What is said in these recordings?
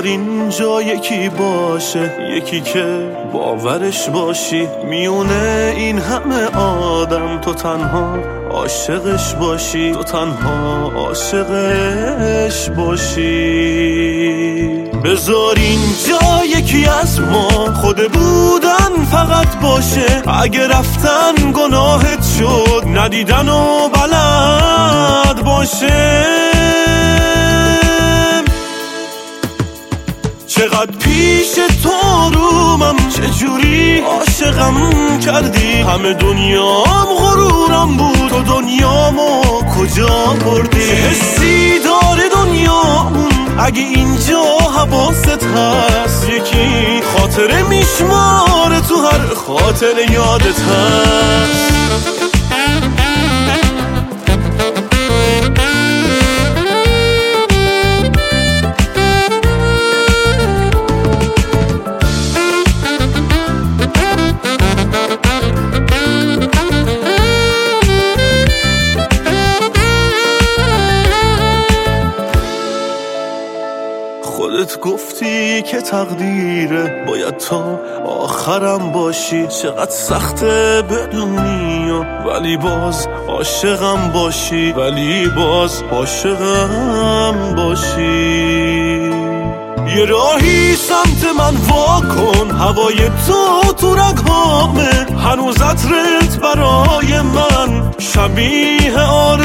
اینجا یکی باشه، یکی که باورش باشی میونه این همه آدم تو تنها عاشقش باشی، تو تنها عاشقش باشی. بذار اینجا یکی از ما خود بودن فقط باشه، اگه رفتن گناهت شد ندیدن و بلد باشه. چقدر پیش تو رومم، چجوری عاشقم کردی، همه دنیام غرورم بود تو دنیامو کجا بردی. چه حسی داره دنیامون اگه اینجا حواست هست، یکی خاطره میشماره تو هر خاطر یادت هست. خودت گفتی که تقدیره باید تا آخرم باشی، چقدر سخته بدونی ولی باز عاشقم باشی، ولی باز عاشقم باشی. یه راهی سمت من واکن، هوای تو رگامه، هنوز عطرت برای من شبیه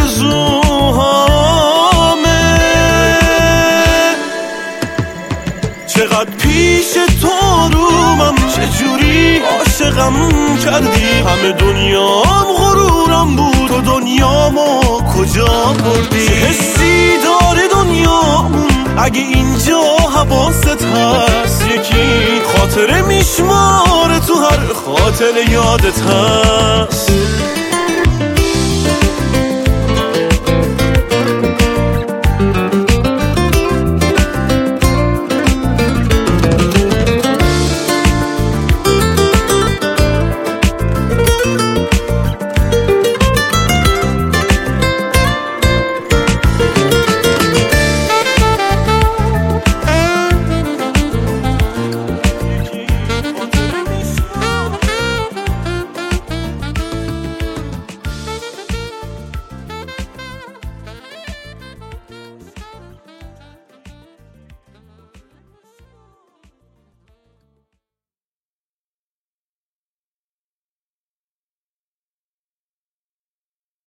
آرزوهامه. چقدر پیش تو رومم، چجوری عاشقم کردی، همه دنیام غرورم بود تو دنیامو کجا بردی. چه حسی داره دنیامون اگه اینجا حواست هست، یکی خاطره میشماره تو هر خاطر یادت هست.